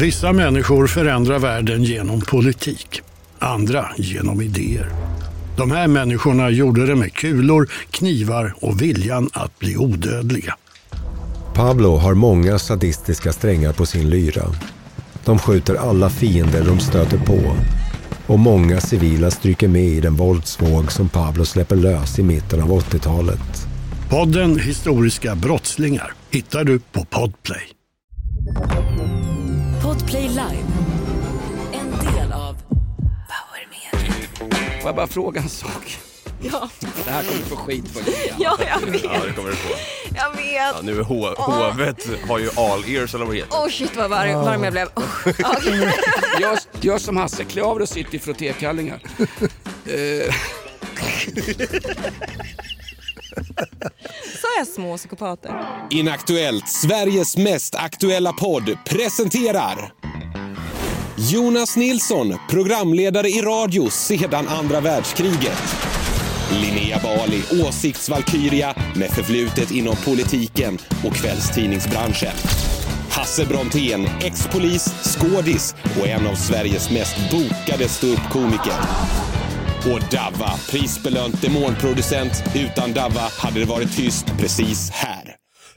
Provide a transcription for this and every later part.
Vissa människor förändrar världen genom politik, andra genom idéer. De här människorna gjorde det med kulor, knivar och viljan att bli odödliga. Pablo har många sadistiska strängar på sin lyra. De skjuter alla fiender de stöter på. Och många civila stryker med i den våldsvåg som Pablo släpper lös i mitten av 80-talet. Podden Historiska brottslingar hittar du på Podplay. Podplay Live. En del av Power Media. Får jag bara fråga en sak? Ja. Det här kommer få skit för Ja, jag vet. Ja, det kommer det få. Jag vet. Ja, nu är hovet har ju all ears eller vad det heter. Åh shit vad varm jag blev. Gör som Hasse, klä av dig och sitt i frottékallingar. Så är små psykopater. Inaktuellt, Sveriges mest aktuella podd, presenterar Jonas Nilsson, programledare i radio sedan andra världskriget. Linnea Bali, åsiktsvalkyria med förflutet inom politiken och kvällstidningsbranschen. Hasse Brontén, ex-polis, skådis och en av Sveriges mest bokade ståuppkomiker. Och Davva, prisbelönt demonproducent. Utan Davva hade det varit tyst precis här.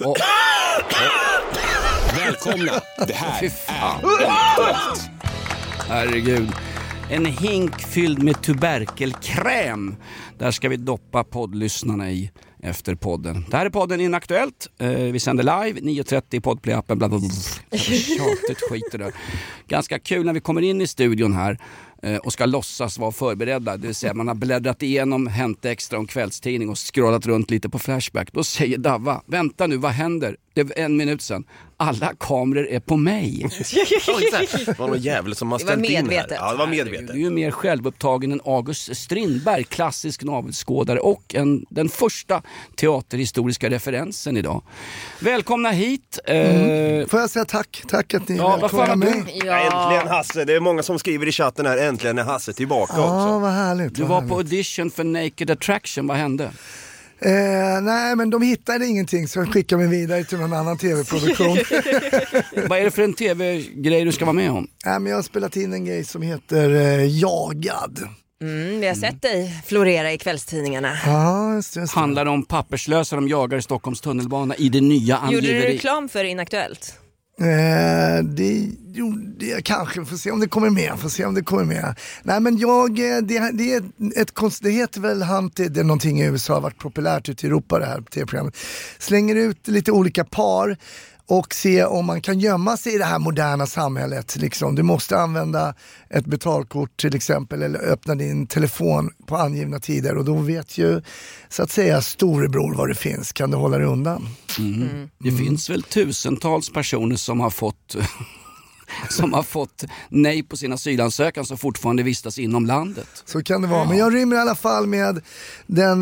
Välkomna, det här är Inaktuellt. Herregud. En hink fylld med tuberkelkräm. Där ska vi doppa poddlyssnarna i efter podden. Det här är podden Inaktuellt. Vi sänder live 9:30 i Podplay-appen. Tjatigt skit det där. Ganska kul när vi kommer in i studion här och ska låtsas vara förberedda. Det vill säga man har bläddrat igenom Hänt Extra om kvällstidning och scrollat runt lite på Flashback. Då säger Davva, vänta nu, vad händer? Det är 1 minut sedan. Alla kameror är på mig. Det var någon jävel som har ställt in här. Ja, det var medvetet. Du är ju mer självupptagen än August Strindberg, klassisk navelskådare och den första teaterhistoriska referensen idag. Välkomna hit. Får jag säga tack? Tack att ni välkomna mig. Ja. Äntligen Hasse, det är många som skriver i chatten här. Äntligen är Hasse tillbaka också. Ja, vad härligt. Du var på audition för Naked Attraction, vad hände? Nej, men de hittade ingenting så jag skickade mig vidare till någon annan tv-produktion. Vad är det för en tv-grej du ska vara med om? Nej, men jag har spelat in en grej som heter Jagad. Vi har sett dig florera i kvällstidningarna. Ja, just det. Handlar det om papperslösa de jagar i Stockholms tunnelbana i det nya angiveri? Gjorde du reklam för Inaktuellt? Det gjorde jag kanske, får se om det kommer med. Nej, men det heter väl Hunted, det är någonting i USA har varit populärt ute i Europa, det här tv-programmet. Slänger ut lite olika par och se om man kan gömma sig i det här moderna samhället. Liksom. Du måste använda ett betalkort till exempel eller öppna din telefon på angivna tider och då vet ju så att säga storebror vad det finns. Kan du hålla dig undan? Det finns väl tusentals personer som har fått nej på sina asylansökan som fortfarande vistas inom landet. Så kan det vara, men jag rymmer i alla fall med den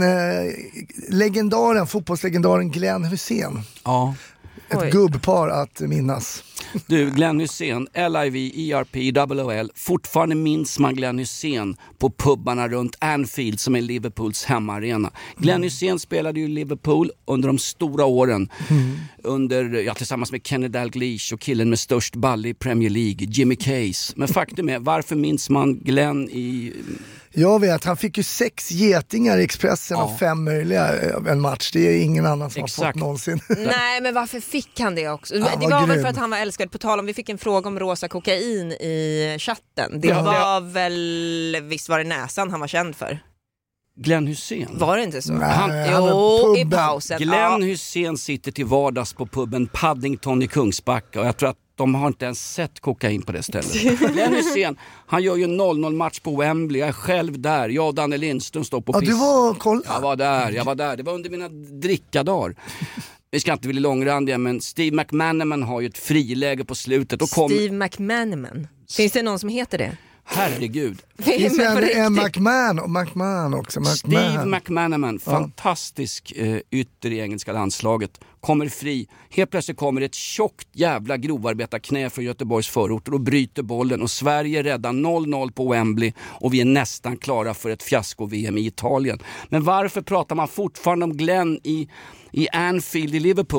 fotbollslegendaren Glenn Hysén. Ja. Ett gubbpar att minnas. Du, Glenn Hysén, LIVERPWOL. Fortfarande minns man Glenn Hysén på pubbarna runt Anfield som är Liverpools hemmaarena. Glenn Hysén spelade ju Liverpool under de stora åren. Tillsammans med Kenny Dalglish och killen med störst balle i Premier League, Jimmy Case. Men faktum är, varför minns man Glenn i... Jag vet, han fick ju 6 getingar i Expressen av 5 möjliga en match. Det är ingen annan som har fått någonsin. Nej, men varför fick han det också? Det var väl för att han var älskad. På tal om, vi fick en fråga om rosa kokain i chatten. Det var väl, visst var det näsan han var känd för? Glenn Hysén. Var det inte så? Nej, i pausen. Glenn Hysén sitter till vardags på puben Paddington i Kungsbacka och jag tror att de har inte ens sett kokain på det stället. Glenn Hysén, han gör ju 0-0-match på Wembley. Jag är själv där. Jag och Danne Lindström står på piss. Du var Jag var där. Det var under mina drickadagar. Vi ska inte bli långrandiga, men Steve McManaman har ju ett friläge på slutet. Och Steve McManaman? Finns det någon som heter det? Herregud. Finns det en McMahon också? Steve McManaman, fantastisk ytter i engelska landslaget. Kommer fri. Helt plötsligt kommer ett tjockt jävla grovarbetarknä från Göteborgs förorter och bryter bollen. Och Sverige räddar 0-0 på Wembley och vi är nästan klara för ett fiasko-VM i Italien. Men varför pratar man fortfarande om Glenn i Anfield i Liverpool?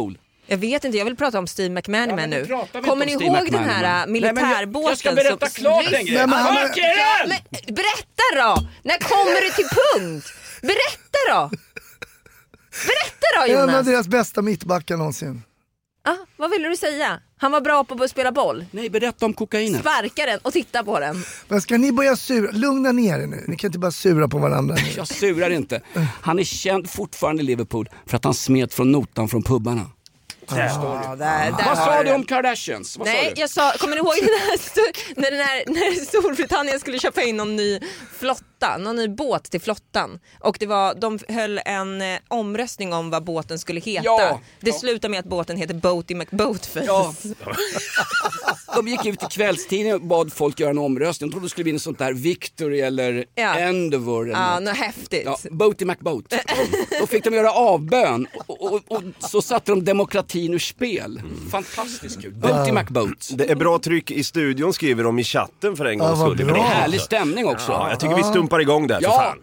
Jag vet inte, jag vill prata om Steve McManaman nu. Kommer ni ihåg den här militärbåten? Jag ska berätta klart en grej. Berätta då! När kommer du till punkt? Berätta då, Jonas. En av deras bästa mittbackar någonsin. Vad ville du säga? Han var bra på att spela boll. Nej, berätta om kokainet. Sparka den och titta på den. Men ska ni börja sura? Lugna ner er nu. Ni kan inte bara sura på varandra. Jag surar inte. Han är känd fortfarande i Liverpool för att han smet från notan från pubbarna. Vad sa du om Kardashians? Jag sa, kommer ni ihåg när Storbritannien skulle köpa in någon ny båt till flottan, och de höll en omröstning om vad båten skulle heta. Det slutade med att båten heter Boaty McBoatface. Ja. De gick ut i kvällstidningen och bad folk göra en omröstning. De trodde det skulle bli en sånt där Victory eller Endeavour eller något häftigt. Boaty McBoat. Då fick de göra avbön och så satte de demokratin ur spel. Fantastiskt kul. Boaty McBoat. Det är bra tryck i studion, skriver de i chatten för en gångs skull. Det är härlig stämning också. Ja, jag tycker vi stumpar igång där för fan.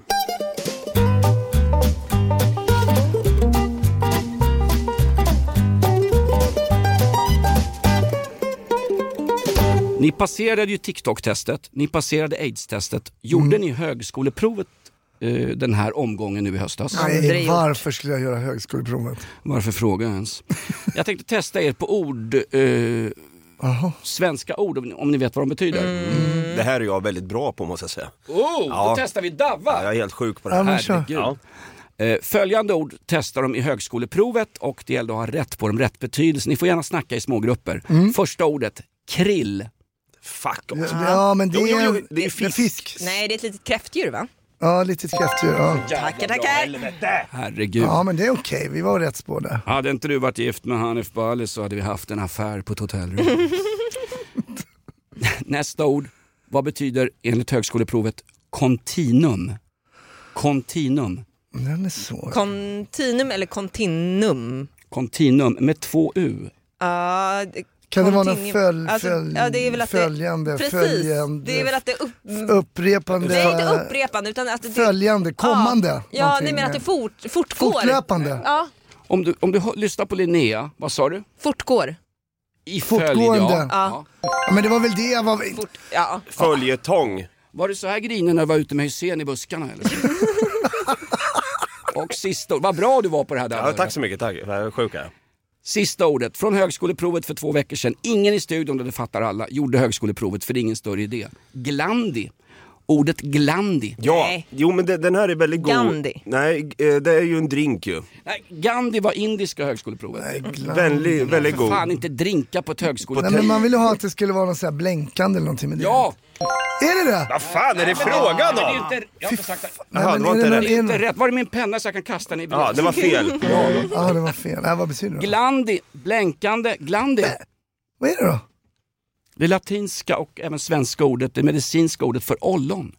Ni passerade ju TikTok-testet, ni passerade AIDS-testet. Gjorde ni högskoleprovet den här omgången nu i höstas? Nej, varför skulle jag göra högskoleprovet? Varför frågar jag ens? Jag tänkte testa er på ord, svenska ord, om ni vet vad de betyder. Det här är jag väldigt bra på, måste jag säga. Då testar vi Davva. Ja, jag är helt sjuk på det här. Ja. Följande ord testar de i högskoleprovet och det gäller att ha rätt på dem, rätt betydelse. Ni får gärna snacka i små grupper. Första ordet, krill. Fuck. Ja, men det är fisk. Nej, det är ett litet kräftdjur, va? Ja, litet kräftdjur. Ja. Tackar. Herregud. Ja, men det är okej. Vi var rätt spår där. Hade inte du varit gift med Hanif Bali så hade vi haft en affär på ett hotellrum. Nästa ord. Vad betyder enligt högskoleprovet kontinum? Kontinum. Den är svår. Kontinum eller kontinum? Kontinum med 2 U. Kan det vara någon det är väl att följande? Precis, följande, det är väl att det upprepande. Nej, inte upprepande utan att det följande, kommande. Ja, ni menar att det fortgår. Fortlöpande. Ja. Om du lyssnar på Linnea, vad sa du? Fortgår. I fortgående. Ja. Men det var väl det jag var... Följetong. Var det så här grinen när du var ute med Hussein i buskarna eller? Och sista ord. Vad bra du var på det här där. Ja, tack så mycket, tack. Jag är sjuka. Sista ordet, från högskoleprovet för 2 veckor sedan. Ingen i studion, det fattar alla, gjorde högskoleprovet för det är ingen större idé. Glandi. Ordet glandi. Ja, jo men den här är väldigt god. Gandhi. Nej, det är ju en drink ju. Nej, Gandhi var indiska högskoleprovet. Nej, väldigt god. Fan, inte drinka på ett högskoleprov. Nej, men man ville ha att det skulle vara något så här blänkande eller någonting med det. Ja! Är det det? Vad fan är det frågan om? Jag har inte sagt det. Jaha, det var inte rätt. Det är inte rätt. Var är min penna så jag kan kasta den i bilen? Ja, det var fel. Ja, det var fel. Vad betyder det? Glandi, blänkande, glandi. Vad är det då? Det latinska och även svenska ordet, det medicinska ordet för ollon.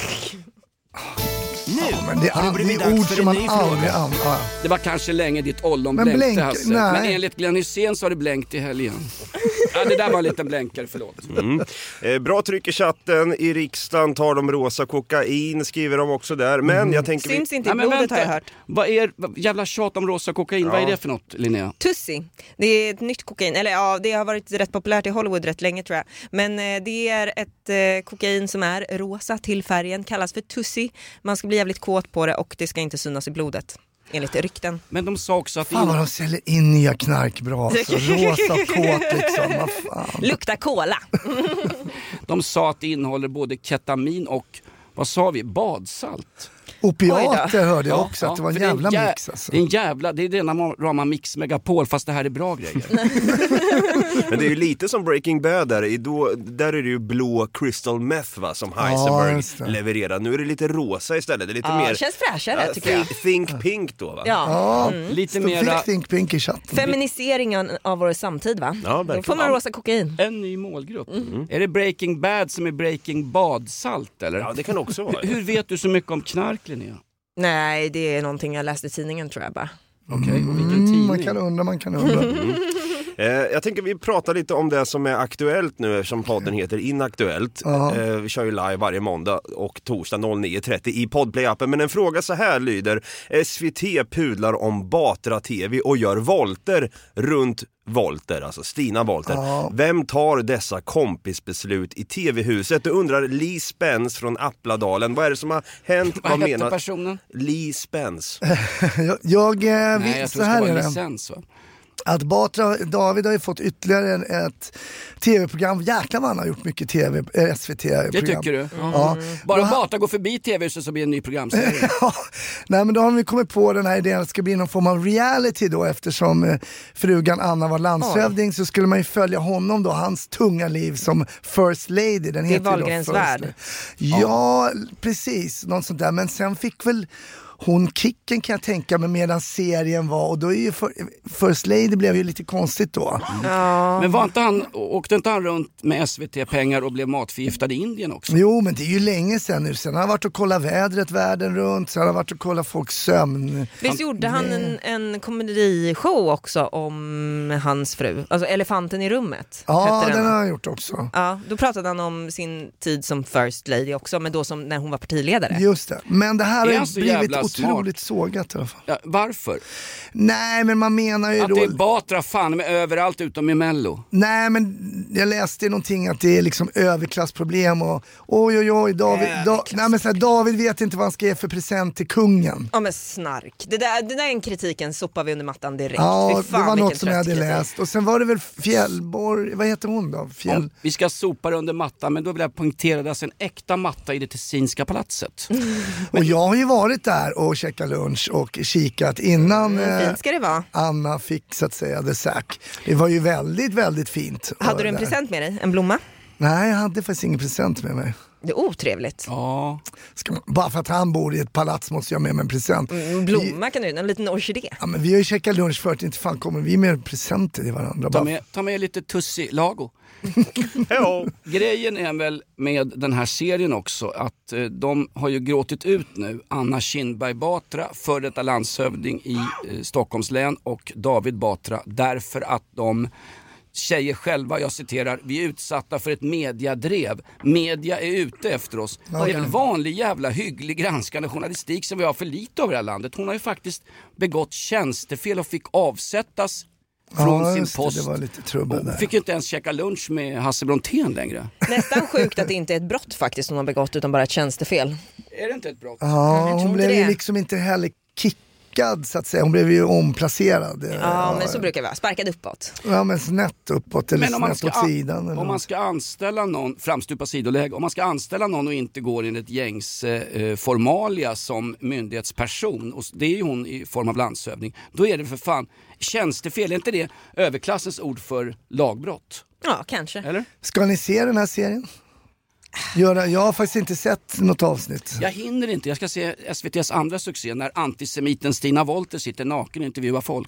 Men det är ord som man aldrig använder. Det var kanske länge ditt ollon blänkte, Hasse. Men enligt Glenn Hysén så har det blänkt i helgen. Ja, det där var en liten blänkare, förlåt. Bra tryck i chatten. I riksdagen tar de rosa kokain, skriver de också där. Men jag tänker... Syns inte i blodet, har jag hört. Vad är jävla tjat om rosa kokain? Vad är det för något, Linnea? Tussi. Det är ett nytt kokain. Eller ja, det har varit rätt populärt i Hollywood rätt länge, tror jag. Men det är ett kokain som är rosa till färgen. Kallas för Tussi. Man ska bli jävligt kåt på det och det ska inte synas i blodet. Enligt rykten. Men de sa också att... Fan vad de säljer in nya knark bra. Alltså. Rosa och kåt liksom. Vad fan. Lukta cola. De sa att det innehåller både ketamin och, vad sa vi, badsalt. Opiater hörde jag också, att det var en jävla mix alltså. Det är rena rama mix Megapol, fast det här är bra grejer. Men det är ju lite som Breaking Bad där är det ju blå crystal meth, va, som Heisenberg levererar. Nu är det lite rosa istället. Det är lite mer... känns fräschare tycker jag. Think Pink då, va? Ja. Lite mer Think Pink i chatten. Feminiseringen av vår samtid, va? Ja, då får man rosa kokain. En ny målgrupp. Är det Breaking Bad som är Breaking badsalt eller? Ja, det kan också vara. Hur vet du så mycket om knark, Linnea? Nej, det är någonting jag läste i tidningen, tror jag bara. Okej, och vilken tidning? Man kan undra. Jag tänker vi pratar lite om det som är aktuellt nu eftersom podden heter Inaktuellt. Vi kör ju live varje måndag och torsdag 09.30 i Podplay-appen. Men en fråga så här lyder: SVT pudlar om Batra TV och gör volter runt Volter, alltså Stina Volter. Vem tar dessa kompisbeslut i TV-huset? Du undrar Lee Spence från Appladalen. Vad är det som har hänt? Vad heter personen? Lee Spence. jag tror så här det är var det. licens, va? Att David har ju fått ytterligare ett tv-program. Jäklar vad han har gjort mycket SVT-program. Det tycker du? Ja. Bara Batra går förbi TV-huset så blir en ny programserie. Nej, men då har vi kommit på den här idén att det ska bli någon form av reality då, eftersom frugan Anna var landshövding så skulle man ju följa honom då, hans tunga liv som First Lady. Den heter Wahlgrens värld. Ja, precis. Något sånt där. Men sen fick väl hon kicken kan jag tänka mig medan serien var, och då är ju First Lady blev ju lite konstigt då. Men åkte inte han runt med SVT-pengar och blev matförgiftad i Indien också? Jo, men det är ju länge sedan nu. Sen har han varit och kollat vädret världen runt, sen har han varit och kollat folks sömn. Visst gjorde han en komedishow också om hans fru, alltså Elefanten i rummet? Ja, den har han gjort också. Ja, då pratade han om sin tid som First Lady också, men då som när hon var partiledare. Just det, men det här har blivit otroligt smart. sågat i alla fall. Ja, varför? Nej, men man menar ju att då... det är Batra fan med överallt utom i Mello. Nej, men jag läste någonting att det är liksom överklassproblem och oj, David vet inte vad han ska ge för present till kungen. Ja, men snark. Det där är en kritiken sopar vi under mattan direkt. Ja, fan, det var något som jag hade kritik. läst. Och sen var det väl Fjällborg, vad heter hon då? Vi ska sopa under mattan, men då vill jag poängtera det, alltså en äkta matta i det Tessinska palatset. Och jag har ju varit där och käkat lunch och kikat innan fint ska det vara. Anna fick så att säga the sack. Det var ju väldigt, väldigt fint. Hade du en present med dig? En blomma? Nej, jag hade faktiskt ingen present med mig. Det är otrevligt. Ja. Bara för att han bor i ett palats måste jag med mig en present. Blomma kan du, en liten orkidé. Ja, men vi har ju käkat lunch förut, inte fan kommer vi med presenter till varandra. Ta med lite tussi-lago. Grejen är väl med den här serien också att de har ju gråtit ut nu Anna Kinberg Batra, för detta landshövding i Stockholms län, och David Batra, därför att de säger själva, jag citerar: vi är utsatta för ett mediadrev. Media är ute efter oss. Det är väl vanlig jävla hygglig granskande journalistik som vi har för lite över det här landet. Hon har ju faktiskt begått tjänstefel och fick avsättas från sin post. Det var lite trubbel där. Fick ju inte ens käka lunch med Hasse Brontén längre. Nästan sjukt att det inte är ett brott faktiskt hon har begått, utan bara ett tjänstefel. Är det inte ett brott? Ja, hon blev ju liksom inte heller kickad så att säga. Hon blev ju omplacerad. Ja, men så brukar det vara. Sparkad uppåt. Ja, men snett uppåt eller snett åt sidan. Eller om man ska anställa någon, framstupa sidoläge, om man ska anställa någon och inte går in ett gängs formalia som myndighetsperson, och det är ju hon i form av landshövding, då är det för fan tjänstefel. Är inte det överklassens ord för lagbrott? Ja, kanske. Eller? Ska ni se den här serien? Jag har faktiskt inte sett något avsnitt. Jag hinner inte. Jag ska se SVT:s andra succé när antisemiten Stina Volter sitter naken och intervjuar folk.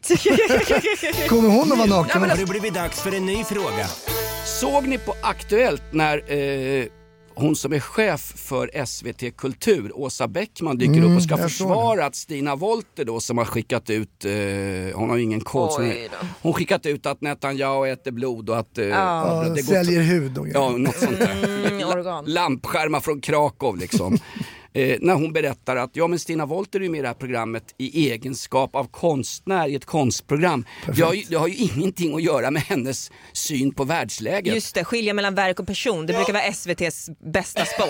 Kommer hon att vara naken? Ja, men det blir dags för en ny fråga. Såg ni på Aktuellt när hon som är chef för SVT Kultur, Åsa Bäckman, dyker upp och ska försvara att Stina Volter då, som har skickat ut, hon har ju ingen kod, hon skickat ut att Netanyahu äter blod och att det säljer hud och något sånt där. Lampskärmar från Krakow liksom. När hon berättar att men Stina Volter är ju med i det här programmet i egenskap av konstnär i ett konstprogram. Det har ju ingenting att göra med hennes syn på världsläget. Just det, skilja mellan verk och person. Det brukar vara SVT:s bästa sport.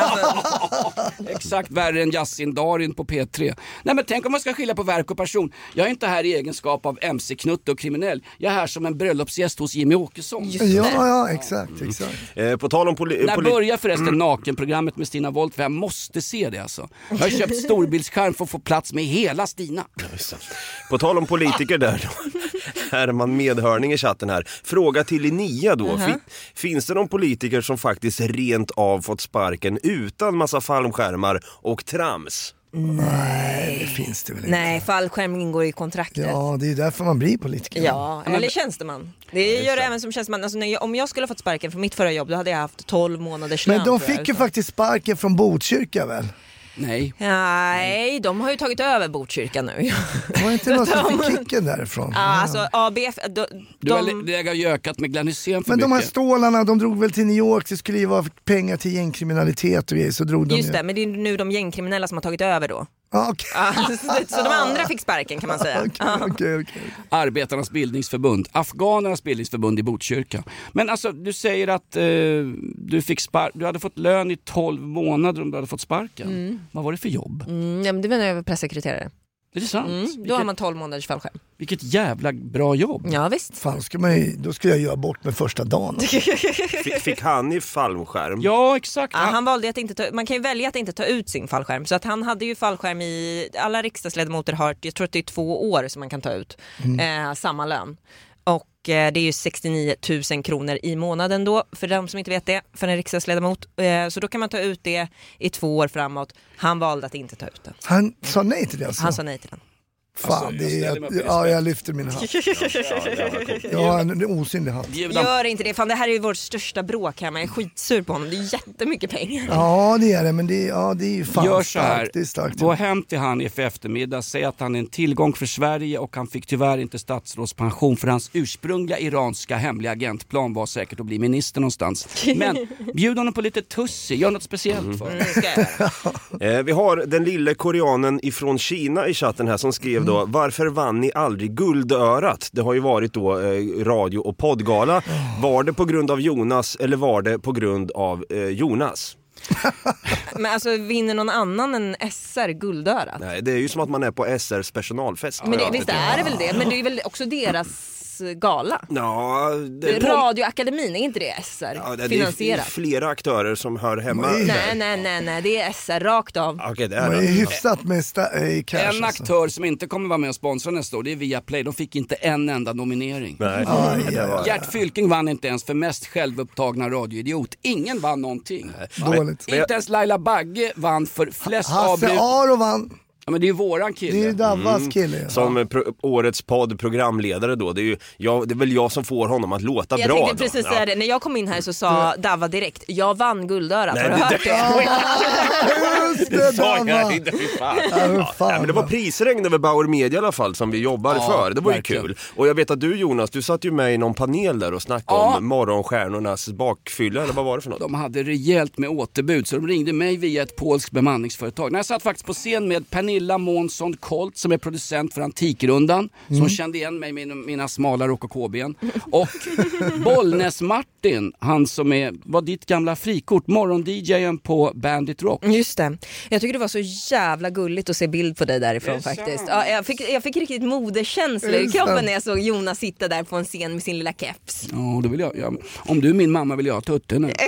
Exakt, värre än Yasin Darin på P3. Nej, men tänk om man ska skilja på verk och person. Jag är inte här i egenskap av MC-knutte och kriminell. Jag är här som en bröllopsgäst hos Jimmy Åkesson. Ja, exakt. På tal om när börjar förresten nakenprogrammet med Stina Volter? Jag måste se det alltså. Jag har köpt storbildsskärm för att få plats med hela Stina. På tal om politiker där då. Herman Medhörning i chatten här. Fråga till Linnea då. Finns det någon politiker som faktiskt rent av fått sparken utan massa fallskärmar och trams? Nej, det finns det väl inte. Nej, fallskärm ingår i kontraktet. Ja, det är därför man blir politiker. Ja, eller tjänsteman. Det gör det även som tjänsteman. Alltså, om jag skulle ha fått sparken från mitt förra jobb, då hade jag haft 12 månaders lön. Men de fick ju faktiskt sparken från Botkyrka väl? Nej, de har ju tagit över Botkyrka nu. Det var inte någon som fick kicken därifrån. Ja, alltså ABF... Du har gökat med Glenn Hysén för men de här mycket. stålarna, de drog väl till New York, det skulle ju vara pengar till gängkriminalitet och grejer, så drog de Just det, men det är nu de gängkriminella som har tagit över då. Okay. Så de andra fick sparken kan man säga. Okay. Arbetarnas bildningsförbund, Afghanernas bildningsförbund i Botkyrka. Men alltså, du säger att du hade fått lön i 12 månader om du hade fått sparken. Vad var det för jobb? Ja, men det var när jag var pressekreterare. Är det sant? Då har man 12 månaders fallskärm. Vilket jävla bra jobb. Ja, visst. Fan, då skulle jag göra bort med första dagen. Fick han i fallskärm? Ja, exakt. Ja, han valde att inte man kan ju välja att inte ta ut sin fallskärm. Så att han hade ju fallskärm i... Alla riksdagsledamöter har, jag tror att det är 2 år som man kan ta ut samma lön. Och det är ju 69 000 kronor i månaden då, för de som inte vet det, för en riksdagsledamot. Så då kan man ta ut det i 2 år framåt. Han valde att inte ta ut den. Han sa nej till det alltså? Han sa nej till den. Fan, jag lyfter min hand. Ja, en osynlig hand. Gör inte det, fan det här är ju vårt största bråk här. Man är skitsur på honom, det är jättemycket pengar. Ja, det är det, men det är ju fan gör så här, starkt. Det är starkt. Gå hem till han i eftermiddag, säg att han är en tillgång för Sverige och han fick tyvärr inte statsrådspension för hans ursprungliga iranska hemliga agentplan var säkert att bli minister någonstans. Men bjud honom på lite tussi, gör något speciellt för. Vi har den lille koreanen ifrån Kina i chatten här som skrev då, varför vann ni aldrig Guldörat? Det har ju varit då radio- och poddgala. Var det på grund av Jonas eller var det på grund av Jonas? Men alltså vinner någon annan än SR Guldörat? Nej, det är ju som att man är på SRs personalfest. Men visst är det väl det, men det är väl också deras gala. Ja, Radioakademin, är inte det SR? Ja, det finansierat. är flera aktörer som hör hemma. Nej, det är SR rakt av. Okay, det är hyfsat med cash. En aktör som inte kommer vara med och sponsra nästa år, det är Viaplay. De fick inte en enda nominering. Nej. Gert Fylking vann inte ens för mest självupptagna radioidiot. Ingen vann någonting. Dåligt. Inte ens Laila Bagge vann för flest Hasse Aro vann. Ja, men det är ju våran kille. Det är ju Davas kille. Som årets poddprogramledare då. Det är väl jag som får honom att låta bra. Jag tänkte precis säga det. När jag kom in här så sa Dava direkt, jag vann Guldörat. Nej, har du hört det? Just det, Dava. Men det var prisregn över Bauer Media i alla fall som vi jobbar för. Det var ju kul. Och jag vet att du, Jonas, du satt ju med i någon panel där och snackade om morgonstjärnornas bakfylla, eller vad var det för något? De hade rejält med återbud så de ringde mig via ett polskt bemanningsföretag. När jag satt faktiskt på scen med Pernilla Månsson Kolt som är producent för Antikrundan, som kände igen mig med mina smala rokokåben, och Bollnäs Martin, han som var ditt gamla frikort, morgon-DJen på Bandit Rock. Just det. Jag tycker det var så jävla gulligt att se bild på dig därifrån faktiskt. Ja, jag fick riktigt moderkänslor i kroppen när jag såg Jonas sitta där på en scen med sin lilla keps. Ja, då vill jag om du är min mamma vill jag ha tutten nu.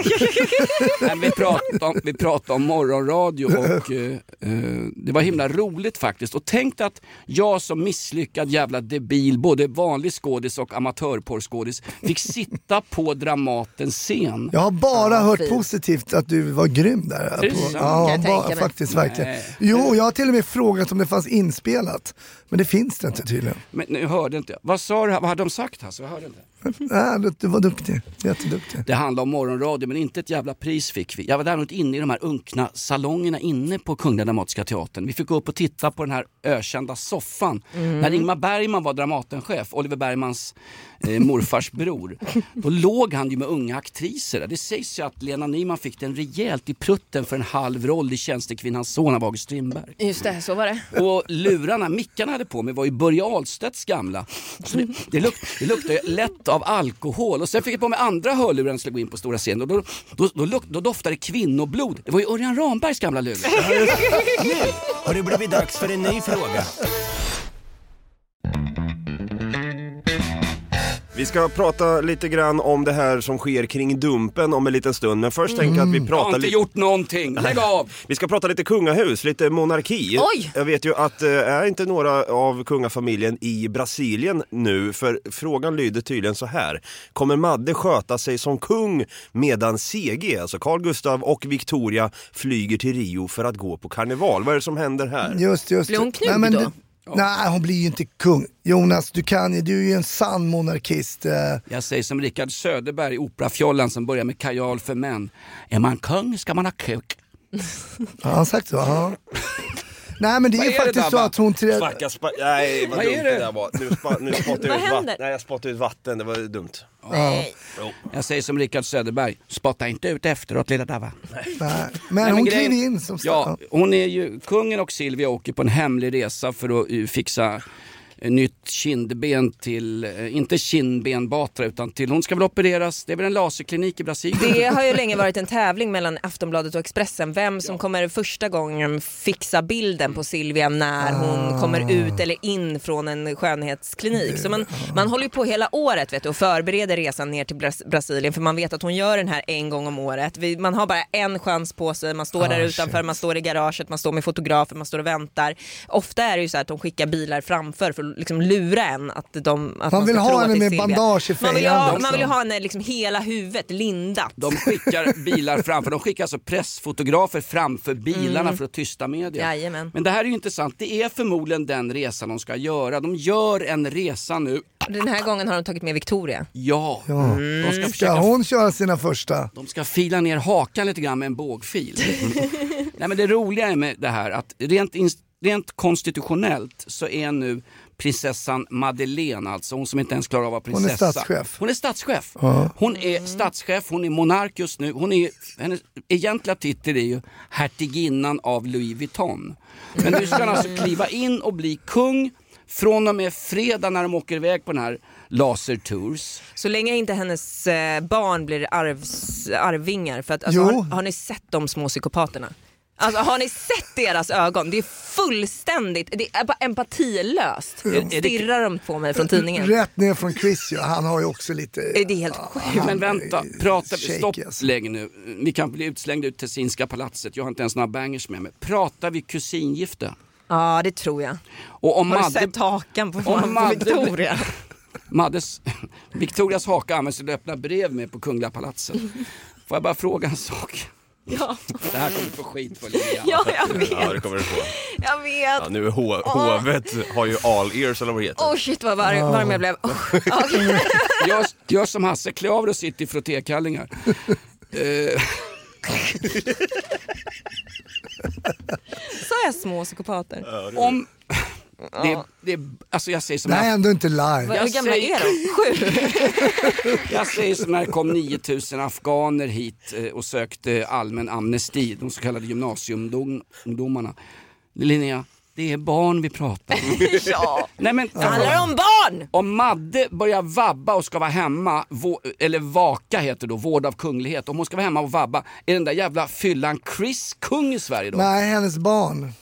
Vi pratade om morgonradio och det var himla roligt faktiskt. Och tänkt att jag som misslyckad jävla debil, både vanlig skådis och amatörporrskådis, fick sitta på Dramatens scen. Jag har bara hört positivt att du var grym där. Faktiskt verkligen. Jo, jag har till och med frågat om det fanns inspelat. Men det finns det inte tydligen. Men jag hörde inte. Vad sa du? Vad hade de sagt? Alltså? Jag hörde inte. Nej, du var duktig. Jätteduktig. Det handlar om morgonradio, men inte ett jävla pris fick vi. Jag var däremot inne i de här unkna salongerna inne på Kungliga Dramatiska Teatern. Vi fick gå upp och titta på den här ökända soffan. När Ingmar Bergman var Dramatenchef, Oliver Bergmans morfars bror. Då låg han ju med unga aktriser. Det sägs ju att Lena Nyman fick den rejält i prutten för en halv roll i Tjänstekvinnans son av August Strindberg. Just det, så var det. Och lurarna mickarna hade på mig var ju Börje Ahlstedts gamla. Så det luktade lätt av alkohol. Och sen fick jag på mig andra hörlurar när jag skulle gå in på stora scenen. Och då doftade kvinnoblod. Det var ju Örjan Rambergs gamla lurar. Nu har det blivit dags för en ny fråga. Vi ska prata lite grann om det här som sker kring Dumpen om en liten stund. Men först tänker jag att vi pratar Jag har inte gjort någonting, lägg av! Vi ska prata lite kungahus, lite monarki. Oj! Jag vet ju att är inte några av kungafamiljen i Brasilien nu. För frågan lyder tydligen så här. Kommer Madde sköta sig som kung medan CG, alltså Carl Gustav och Victoria, flyger till Rio för att gå på karneval? Vad är det som händer här? Just. Blir hon knugg då? Nej, hon blir ju inte kung. Jonas, du är ju en sann monarkist. Jag säger som Rickard Söderberg i Operafjollan som börjar med kajal för män. Är man kung ska man ha kuk. Har han sagt så? Ja. Nej, men det är faktiskt så att hon... Nej, vad dumt är det det? där var. Nu spottade jag ut vatten. Nej, jag spottade ut vatten, det var dumt. Nej. Jag säger som Rickard Söderberg, spotta inte ut efteråt lilla Dava. Nej. Men hon klev in som ja, hon är ju, kungen och Silvia åker på en hemlig resa för att fixa nytt kindben till, inte kindbenbatra utan till, hon ska väl opereras, det är väl en laserklinik i Brasilien. Det har ju länge varit en tävling mellan Aftonbladet och Expressen, vem som kommer första gången fixa bilden på Silvia när hon kommer ut eller in från en skönhetsklinik. Så man håller ju på hela året, vet du, och förbereder resan ner till Brasilien, för man vet att hon gör den här en gång om året. Man har bara en chans på sig, man står där utanför, man står i garaget, man står med fotografer, man står och väntar. Ofta är det ju så att de skickar bilar framför för liksom lura en att man vill ha henne med bandage i fejan. Man vill ha henne liksom hela huvudet lindat. De skickar bilar framför, de skickar alltså pressfotografer framför bilarna för att tysta media. Jajamän. Men det här är ju intressant, det är förmodligen den resan de ska göra. De gör en resa nu. Den här gången har de tagit med Victoria. Ja. De ska hon köra sina första? De ska fila ner hakan lite grann med en bågfil. Nej, men det roliga är med det här att rent konstitutionellt så är nu prinsessan Madeleine, alltså hon som inte ens klarar av att vara prinsessa. Hon är statschef. Hon är statschef. Hon är statschef, hon är monark just nu. Hennes egentliga titel är ju hertiginnan av Louis Vuitton. Men nu ska han alltså kliva in och bli kung från och med fredag när de åker iväg på den här Laser Tours. Så länge inte hennes barn blir arvingar. För att, alltså, har ni sett de små psykopaterna? Alltså, har ni sett deras ögon? Det är fullständigt, det är bara empatilöst. Stirrar de på mig från tidningen. Rätt ner från Chris, han har ju också lite... Det är helt sjukt. Men vänta, stopp lägg nu. Vi kan bli utslängda ut till Tessinska palatset. Jag har inte ens några bangers med mig. Pratar vi kusingifte? Ja, det tror jag. Och om har du sett hakan på Victoria? Victorias haka används till att öppna brev med på Kungliga palatset. Får jag bara fråga en sak? Ja. Det här kommer få skit för Linnea. Ja, jag vet. Ja, det kommer du få. Jag vet. Ja, nu är hovet har ju all ears eller vad det heter. Shit vad varm jag blev. Okay. Gör som Hasse, klä av och sitt i frottékallingar. Så är små psykopater. Om... alltså jag säger som det är ändå inte live. Hur gamla är de? 7. Jag säger som när det kom 9000 afghaner hit och sökte allmän amnesti, de så kallade gymnasieungdomarna. Linnea, det är barn vi pratar om. Ja. Nej, men, det handlar om barn! Om Madde börjar vabba och ska vara hemma, eller vaka heter då, vård av kunglighet. Om hon ska vara hemma och vabba, är den där jävla fyllan Chris kung i Sverige då? Nej, hennes barn.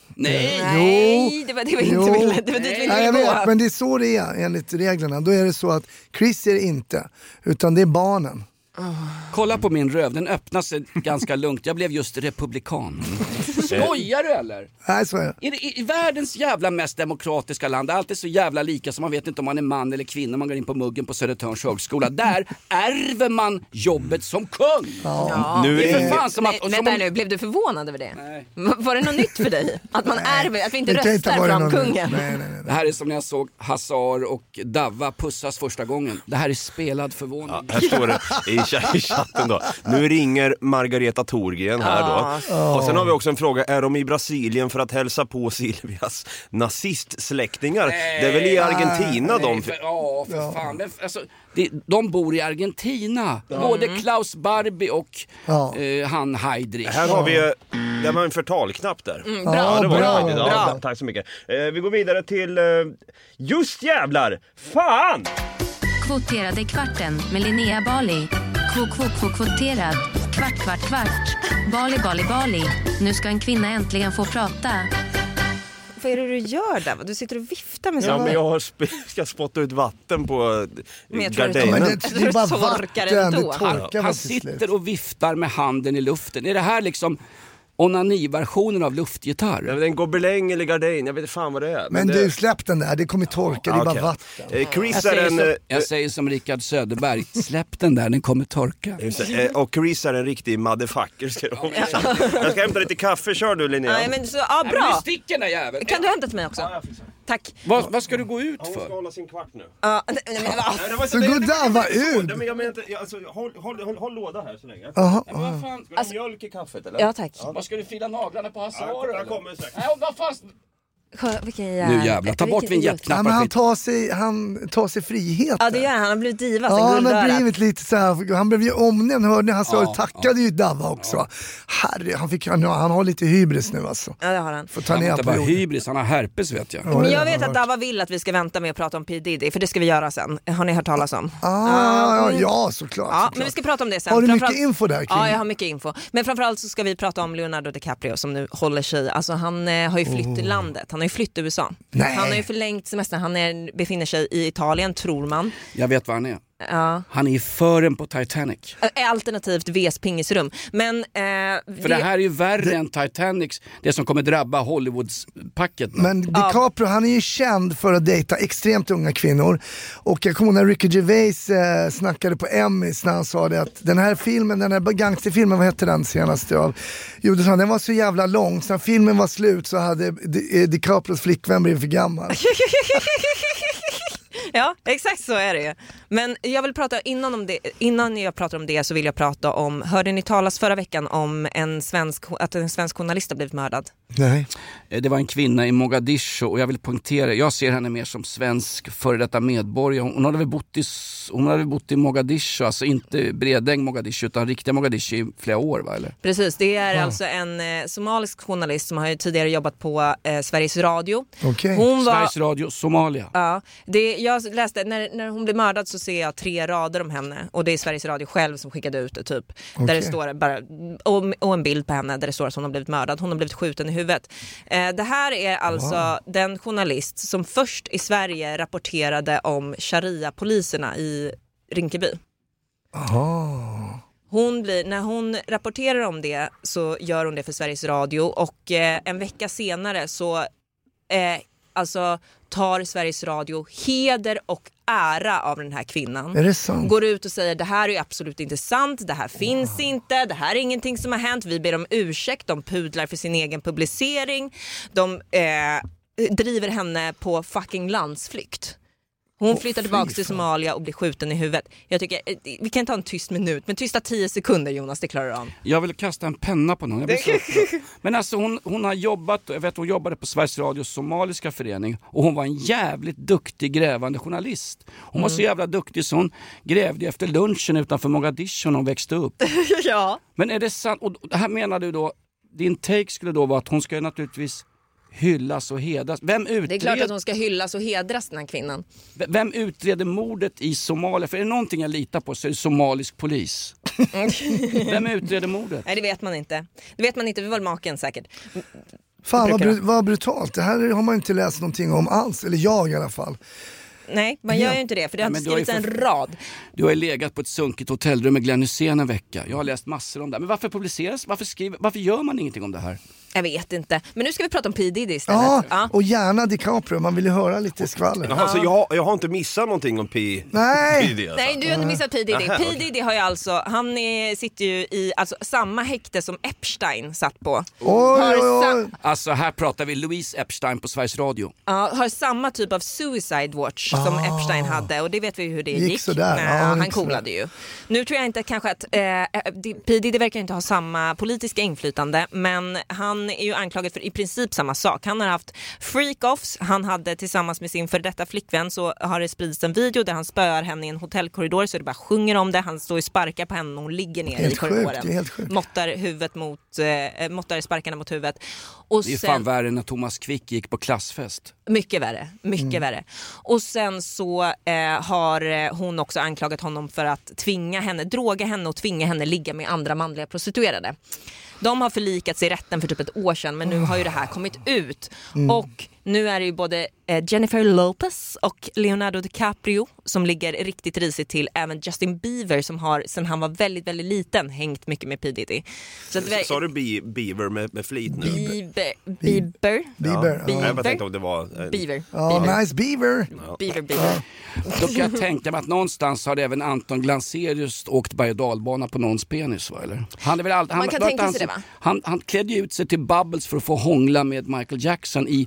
Nej, det var det vi inte ville. Det var dit vi inte ville gå. Men det är så det är enligt reglerna. Då är det så att Chris är det inte, utan det är barnen. Kolla på min röv, den öppnar sig ganska lugnt. Jag blev just republikan. Skojar du eller? Nej, så är det. I världens jävla mest demokratiska land, allt är så jävla lika så man vet inte om man är man eller kvinna. Man går in på muggen på Södertörns högskola. Där ärver man jobbet som kung. Ja. Nu är det fan som att... Vänta nu, blev du förvånad över det? Nej. Var det något nytt för dig? Att man ärver, att vi inte röstar fram kungen? Nej. Det här är som när jag såg Hazar och Dava pussas första gången. Det här är spelad förvåning. Ja, här står det i chatten då. Nu ringer Margareta Thorgren här då. Och sen har vi också en fråga. Är de i Brasilien för att hälsa på Silvias nazistsläktingar? Det är väl i Argentina för fan. Alltså, de bor i Argentina. Både Klaus Barbie och han Heydrich. Här har vi det var en förtalknapp där. Bra, det var bra. Ja, tack så mycket. Vi går vidare till just jävlar. Fan! Kvoterade kvarten med Linnea Bali. Kvoterad. Kvart. Bali. Nu ska en kvinna äntligen få prata. Vad är det du gör där? Du sitter och viftar med så. Ja, men jag ska spotta ut vatten på gardinen. Det är bara vatten. Han sitter och viftar med handen i luften. Är det här liksom onani-versionen av luftgitarr? Ja, det är en gobeläng eller gardin, jag vet inte fan vad det är. Men du, släpp den där, det kommer torka, det är bara vatten. Chris jag säger som Rickard Söderberg, släpp den där, den kommer torka. Och Chris är en riktig motherfucker. Jag ska hämta lite kaffe, kör du Linnea? Nej, men så, bra. Sticken där jävel. Kan du hämta till mig också? Ja, Tack. Vad ska du gå ut Hon ska för? hålla sin kvart nu. Ja, nej, men va? Så gå Dava ut! Men jag menar inte, alltså, håll låda här så länge. Aha. Men vad fan? Ska du ha mjölk i kaffet eller? Ja, tack. Vad ska du fila naglarna på Hasse Aro? Jag kommer strax. Nej, vad fan? Vilken Nu jävlar, ta bort Ja, vignettknappar. men han tar sig frihet. Ja, det gör han. Han har blivit diva Ja, sen han har Guldörat. blivit lite så här, han blev ju omnämnd, hörde ni? Han sa, Ja, tackade ju Dava också. Herre, han har lite hybris nu alltså. Ja, det har han. Får ta Han har ner inte på bara jorden. hybris, han har herpes vet jag. Men jag vet att Dava vill att vi ska vänta med att prata om P. Diddy, för det ska vi göra sen. Har ni hört talas om? Ja, såklart. Ja, men vi ska prata om det sen. Har du mycket Framförallt- info där kring? Ja, jag har mycket info. Men framförallt så ska vi prata om Leonardo DiCaprio som nu håller sig. Alltså han har ju flytt till landet. Han har ju flytt till USA. Nej. Han har ju förlängt semester. Han befinner sig i Italien, tror man. Jag vet vad han är. Ja. Han är i fören på Titanic. Alternativt Vs pingisrum. Men För det här är ju värre än Titanics, det som kommer drabba Hollywoods-packet. Men DiCaprio, han är ju känd för att dejta extremt unga kvinnor. Och jag kommer ihåg när Ricky Gervais snackade på Emmys när han sa det att den här filmen, den här gangsterfilmen, vad hette den senaste av? Jo, det sa han, den var så jävla lång, så när filmen var slut så hade DiCaprios flickvän blivit för gammal. Ja, exakt så är det ju. Men jag vill prata innan jag pratar om det så vill jag prata om, hörde ni talas förra veckan om att en svensk journalist har blivit mördad? Nej. Det var en kvinna i Mogadishu och jag vill poängtera, jag ser henne mer som svensk före detta medborgare. Hon hade väl bott i Mogadishu, alltså inte Bredäng Mogadishu utan riktiga Mogadishu i flera år, va? Eller? Precis, det är alltså en somalisk journalist som har ju tidigare jobbat på Sveriges Radio. Okej. Sveriges Radio, Somalia. Ja, jag läste, när hon blev mördad så ser jag 3 rader om henne och det är Sveriges Radio själv som skickade ut det typ. Där det står bara, och en bild på henne där det står att hon har blivit mördad, hon har blivit skjuten i huvudet. Det här är alltså den journalist som först i Sverige rapporterade om sharia-poliserna i Rinkeby. När hon rapporterar om det så gör hon det för Sveriges Radio och en vecka senare så alltså tar Sveriges Radio heder och ära av den här kvinnan. Är det sant? Går ut och säger det här är absolut inte sant, det här finns inte, det här är ingenting som har hänt, vi ber om ursäkt, de pudlar för sin egen publicering, de driver henne på fucking landsflykt. Hon flyttar tillbaka till Somalia och blir skjuten i huvudet. Jag tycker, vi kan ta en tyst minut, men tysta 10 sekunder Jonas, det klarar av. Jag vill kasta en penna på någon. Men alltså hon har jobbat, jag vet hon jobbade på Sveriges Radios somaliska förening och hon var en jävligt duktig grävande journalist. Hon var så jävla duktig så hon grävde efter lunchen utanför Mogadishu när hon växte upp. Ja. Men är det sant? Och det här menar du då, din take skulle då vara att hon ska naturligtvis hyllas och hedras. Det är klart att hon ska hyllas och hedras, den här kvinnan. Vem utreder mordet i Somalia? För är det någonting jag litar på så är det somalisk polis. Vem utreder mordet? Nej, det vet man inte. Det vet man inte, vi var maken säkert. Fan vad brutalt, det här har man inte läst någonting om alls, eller jag i alla fall. Nej, man gör ju inte det, för det har inte skrivits en rad. Du har ju legat på ett sunkigt hotellrum med Glenn Hysén en vecka. Jag har läst massor om det. Men varför publiceras? Varför gör man ingenting om det här? Jag vet inte. Men nu ska vi prata om P. Diddy istället. Ja, och gärna DiCaprio. Man vill ju höra lite skvaller. Jaha, så jag har inte missat någonting om P. Nej. Diddy, alltså. Nej, du har inte missat P. Diddy. Aha, P. okej. Diddy har ju alltså, han sitter ju i samma häkte som Epstein satt på. Oj. Alltså här pratar vi Louise Epstein på Sveriges Radio. Har samma typ av suicide watch som Epstein hade, och det vet vi hur det gick. Sådär. Nej, Ja, han gick sådär. coolade ju. Nu tror jag inte kanske att P. Diddy verkar inte ha samma politiska inflytande, men han är ju anklagad för i princip samma sak. Han har haft freak-offs, han hade tillsammans med sin för detta flickvän så har det spridits en video där han spöar henne i en hotellkorridor så det bara sjunger om det. Han står och sparkar på henne och hon ligger ner Helt i korridoren. sjukt, det är helt sjukt. Måttar sparkarna mot huvudet. Och Det är fan värre än när Thomas Quick gick på klassfest. mycket värre. Och sen så har hon också anklagat honom för att droga henne och tvinga henne ligga med andra manliga prostituerade. De har förlikats i rätten för typ ett år sedan, men nu har ju det här kommit ut. Och nu är det ju både Jennifer Lopez och Leonardo DiCaprio som ligger riktigt risigt till. Även Justin Bieber som har, sen han var väldigt, väldigt liten, hängt mycket med P. Diddy. Så att Sa du Bieber med flit nu? Bieber. Jag tänkte om det var... Beaver. Nice Beaver. Beaver. Då kan jag tänka mig att någonstans har även Anton Glanzerius åkt berg- och dalbana på någons penis, va? Eller? Han är väl Man kan tänka sig det, va? Han klädde ut sig till Bubbles för att få hångla med Michael Jackson i Never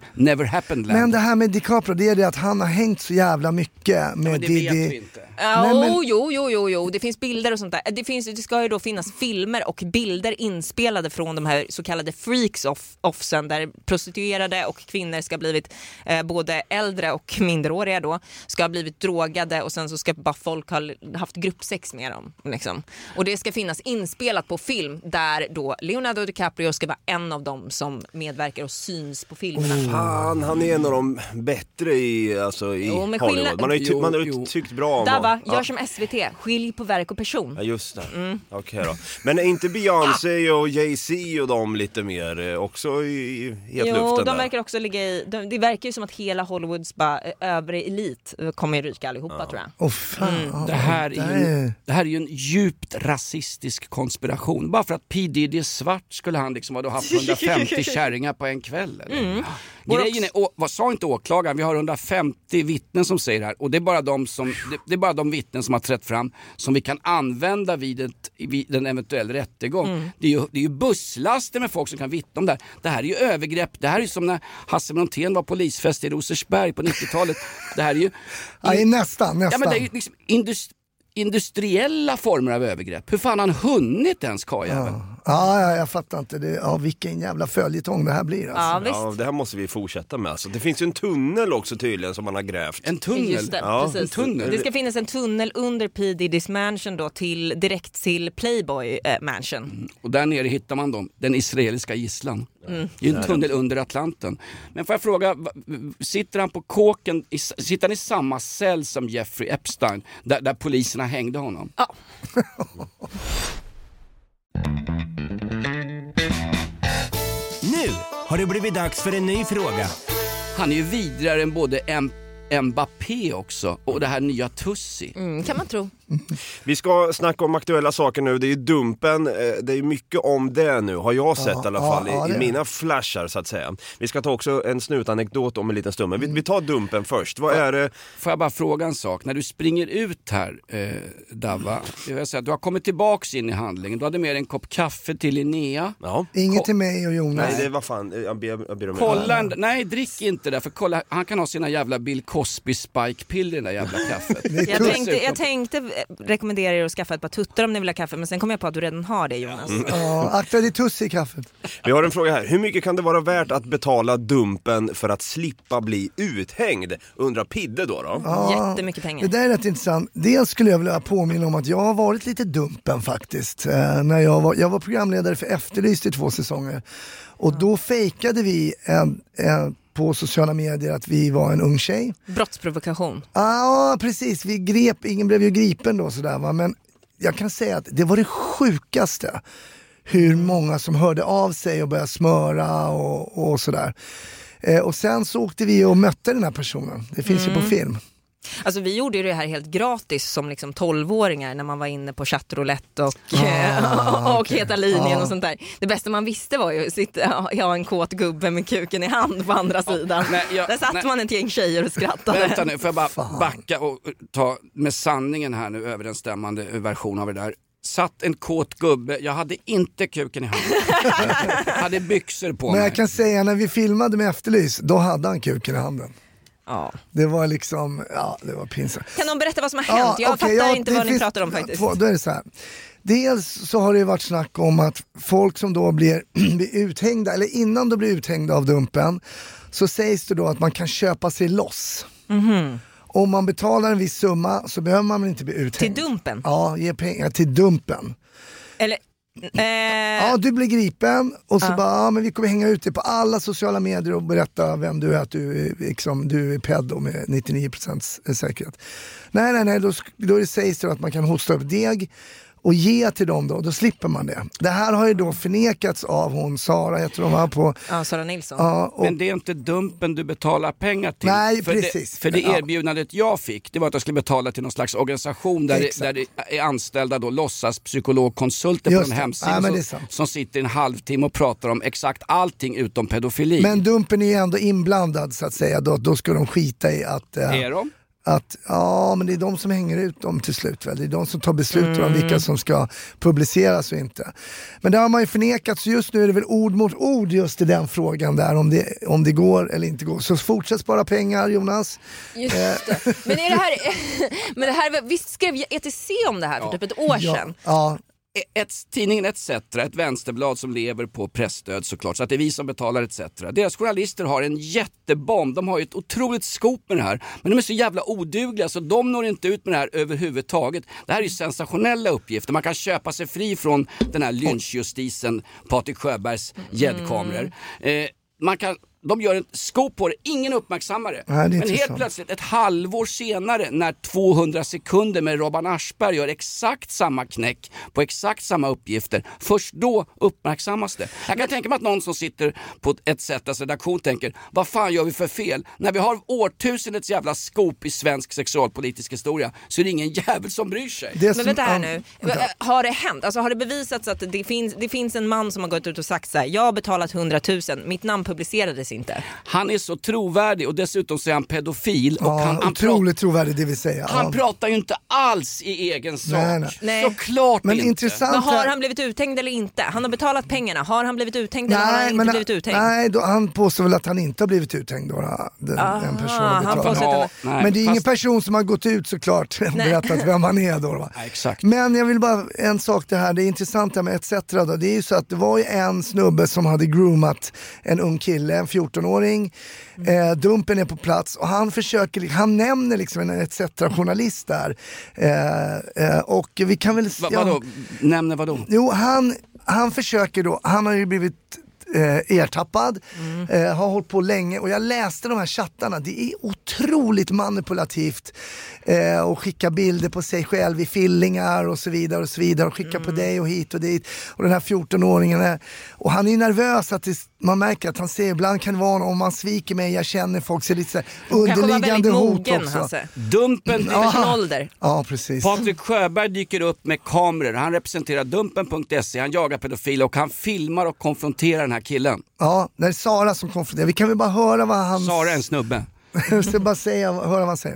Never Happened Land. Men det här med DiCaprio, det är det att han har hängt så jävla mycket med det Diddy. vet vi inte. Jo, det finns bilder och sånt där. Det ska ju då finnas filmer och bilder inspelade från de här så kallade freaks-offsen där prostituerade och kvinnor ska ha blivit både äldre och minderåriga då, ska ha blivit drogade och sen så ska bara folk ha haft gruppsex med dem liksom. Och det ska finnas inspelat på film där då Leonardo DiCaprio ska vara en av dem som medverkar och syns på filmerna. Fan, han är en av de bättre i Hollywood. Man har ju tyckt bra om Dava, gör som SVT, skilj på verk och person. Ja, just det. Okej då. Men är inte Beyoncé och Jay-Z och de lite mer också i helt luften de där? verkar också ligga i... Det verkar ju som att hela Hollywoods övre elit kommer ju ryka allihopa, tror jag. Det här är ju en djupt rasistisk konspiration. Bara för att P. Diddy är svart skulle han liksom ha haft 150 kärringar på en kväll. Eller? Grejen är, vad sa inte åklagaren? Vi har 150 vittnen som säger det här. Och det är bara de vittnen som har trätt fram som vi kan använda vid en eventuell rättegång. Det är ju busslaster med folk som kan vittna om det här. Det här är ju övergrepp. Det här är ju som när Hasse Brontén var polisfest i Rosersberg på 90-talet. Det här är ju... nästan. Ja, men det är ju liksom industriella former av övergrepp. Hur fan har han hunnit ens, karljäveln? Ja, jag fattar inte det. Ja, vilken jävla följetong det här blir alltså. Ja, det här måste vi fortsätta med alltså. Det finns ju en tunnel också tydligen som man har grävt. En tunnel? Just det, precis. En tunnel. Det ska finnas en tunnel under P. Diddy's mansion då direkt till Playboy mansion. Och där nere hittar man den israeliska gisslan. Det är en tunnel under Atlanten. Men får jag fråga, sitter han på kåken, sitter han i samma cell som Jeffrey Epstein där poliserna hängde honom? Ja. Nu har det blivit dags för en ny fråga. Han är ju vidare än både Mbappé också och det här nya Tussi. Kan man tro. Vi ska snacka om aktuella saker nu. Det är ju Dumpen, det är mycket om det nu har jag sett i alla fall i mina flashar så att säga. Vi ska ta också en snutanekdot om en liten stund. Men vi tar Dumpen först. Vad är det? Får jag bara fråga en sak? När du springer ut här, Dava, jag vill säga att du har kommit tillbaks in i handlingen. Du hade med en kopp kaffe till Linnea. Ja. Inget till mig och Jonas. Nej, det var fan, jag ber om kolla nej, drick inte det. För kolla, han kan ha sina jävla Bill Cosby spike-piller i det där jävla kaffet. Jag tänkte rekommendera er att skaffa ett par tuttar om ni vill ha kaffe, men sen kom jag på att du redan har det, Jonas. Akta det tuss i kaffet. Vi har en fråga här. Hur mycket kan det vara värt att betala Dumpen för att slippa bli uthängd? Undrar Pidde då? Jättemycket pengar. Det där är rätt intressant. Dels skulle jag vilja påminna om att jag har varit lite Dumpen faktiskt. När jag var programledare för Efterlyst i 2 säsonger. Och då fejkade vi på sociala medier att vi var en ung tjej. Brottsprovokation. Ja, precis. Ingen blev ju gripen då sådär va. Men jag kan säga att det var det sjukaste. Hur många som hörde av sig och började smöra och sådär. Och sen så åkte vi och mötte den här personen. Det finns ju på film. Alltså vi gjorde ju det här helt gratis som liksom 12-åringar när man var inne på chattroulette och heta linjen och sånt där. Det bästa man visste var ju att ha en kåt gubbe med kuken i hand på andra sidan. Där satt man ett gäng tjejer och skrattade. Vänta nu, får jag bara backa och ta med sanningen här nu överensstämmande version av det där. Satt en kåt gubbe, jag hade inte kuken i handen. Hade byxor på mig. Men jag kan säga, när vi filmade med Efterlys, då hade han kuken i handen. Ja. Det var liksom, det var pinsamt. Kan de berätta vad som har hänt? Jag fattar inte vad ni pratar om faktiskt. Då är det så här. Dels så har det varit snack om att folk som då blir uthängda, eller innan de blir uthängda av Dumpen, så sägs det då att man kan köpa sig loss. Om man betalar en viss summa så behöver man inte bli uthängd. Till Dumpen? Ja, ge pengar till Dumpen. Eller... Ja, du blir gripen och så bara, men vi kommer hänga ut dig på alla sociala medier och berätta vem du är, att du är pedo med 99% säkerhet. Nej, då sägs det att man kan hosta upp deg och ge till dem då slipper man det. Det här har ju då förnekats av hon Sara, jag tror de var på... Ja, Sara Nilsson. Men det är inte Dumpen du betalar pengar till. Nej, precis. För det erbjudandet jag fick, det var att jag skulle betala till någon slags organisation där det är anställda då låtsas psykologkonsulter på en hemsida som sitter en halvtimme och pratar om exakt allting utom pedofili. Men Dumpen är ju ändå inblandad så att säga, då ska de skita i att... Är de? Att men det är de som hänger ut dem till slut väl. Det är de som tar beslut om vilka som ska publiceras och inte. Men det har man ju förnekat, så just nu är det väl ord mot ord just i den frågan där, om det går eller inte går. Så fortsätt spara pengar, Jonas. Just det. Men är det här visst skrev ETC om det här för typ ett år sedan? Ja. Tidningen ETC, ett vänsterblad som lever på pressstöd såklart, så att det är vi som betalar ETC. Deras journalister har en jättebomb, de har ju ett otroligt skop med det här, men de är så jävla odugliga så de når inte ut med det här överhuvudtaget. Det här är ju sensationella uppgifter, man kan köpa sig fri från den här lynchjustisen Patrik Sjöbergs gäddkameror. De gör en skop på det, ingen uppmärksammar det. Men helt plötsligt, ett halvår senare, när 200 sekunder med Robban Aschberg gör exakt samma knäck på exakt samma uppgifter, först då uppmärksammas det. Jag kan tänka mig att någon som sitter på ett sättas redaktion tänker, vad fan gör vi för fel? När vi har årtusendets jävla skop i svensk sexualpolitisk historia så är det ingen jävel som bryr sig. Men vänta här nu, har det hänt? Alltså har det bevisats att det finns en man som har gått ut och sagt så här: jag har betalat 100 000, mitt namn publicerades inte. Han är så trovärdig och dessutom så är han pedofil. Och han otroligt trovärdig, det vill säga. Han pratar ju inte alls i egen sak. Nej. Såklart men inte. Intressant. Men har han blivit uthängd eller inte? Han har betalat pengarna. Har han blivit uthängd eller har han inte blivit uthängd? Nej, han påstår väl att han inte har blivit uthängd då. Den personen. Men det är ingen person som har gått ut såklart och berättat vem han är då. Ja, exakt. Men jag vill bara en sak det här. Det är intressant med ETC då. Det är ju så att det var ju en snubbe som hade groomat en ung kille, en 14-åring. Dumpen är på plats och han nämner liksom en ETC-journalist där. Och vi kan väl... Vadå? Nämner vadå? Jo, han försöker då, han har ju blivit ertappad, har hållit på länge och jag läste de här chattarna, det är otroligt manipulativt och skicka bilder på sig själv i fillingar och så vidare och skicka på dig och hit och dit och den här 14-åringen och han är nervös att man märker att han säger ibland kan det vara om man sviker mig, jag känner folk ser lite så här underliggande hot också. Hasse. Dumpen ålder. Ja, precis. Patrik Sjöberg dyker upp med kameror, han representerar Dumpen.se, han jagar pedofiler och han filmar och konfronterar den här killen. Ja, det är Sara som konfronterar. Vi kan väl bara höra vad han... Sara är en snubbe. Jag ska bara höra vad han säger.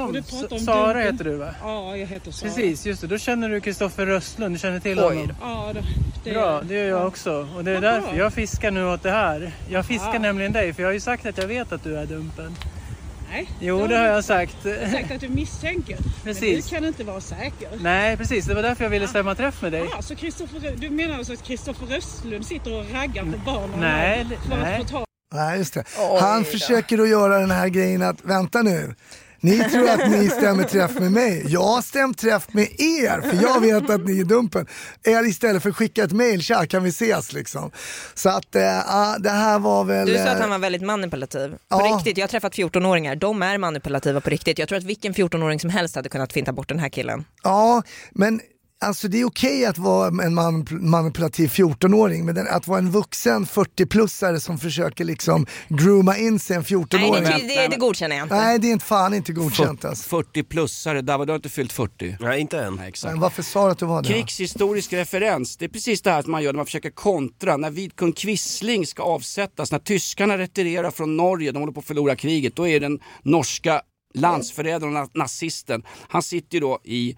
Sara heter du va? Ja, jag heter Sara. Precis, just det. Då känner du Kristoffer Röstlund, du känner till honom. Ja, bra, det gör jag också. Och det är därför jag fiskar nu åt det här. Jag fiskar nämligen dig, för jag har ju sagt att jag vet att du är Dumpen. Nej. Jo, det har jag sagt. Jag har sagt att du misstänker. Precis. Men du kan inte vara säker. Nej, precis. Det var därför jag ville stämma träff med dig. Ja, så du menar alltså att Kristoffer Röstlund sitter och raggar på barnen? Nej. Nej, just det. Han försöker då göra den här grejen att, vänta nu. Ni tror att ni stämmer träff med mig. Jag har stämt träff med er, för jag vet att ni är Dumpen. Istället för att skicka ett mejl, tja, kan vi ses liksom. Så att det här var väl... Du sa att han var väldigt manipulativ. På riktigt, jag har träffat 14-åringar. De är manipulativa på riktigt. Jag tror att vilken 14-åring som helst hade kunnat finta bort den här killen. Ja, men... Alltså det är okej att vara en manipulativ 14-åring, men att vara en vuxen 40-plussare som försöker liksom grooma in sig en 14-åring. Nej, det godkänner jag inte. Nej, det är inte fan inte godkänt. Alltså. 40-plussare, där var du inte fyllt 40. Nej, inte än. Nej, exakt. Men varför sa du att du var det? Krigshistorisk referens, det är precis det här som man gör när man försöker kontra. När Vidkun Quisling ska avsättas, när tyskarna retirerar från Norge, de håller på att förlora kriget, då är den norska landsförrädaren och nazisten, han sitter ju då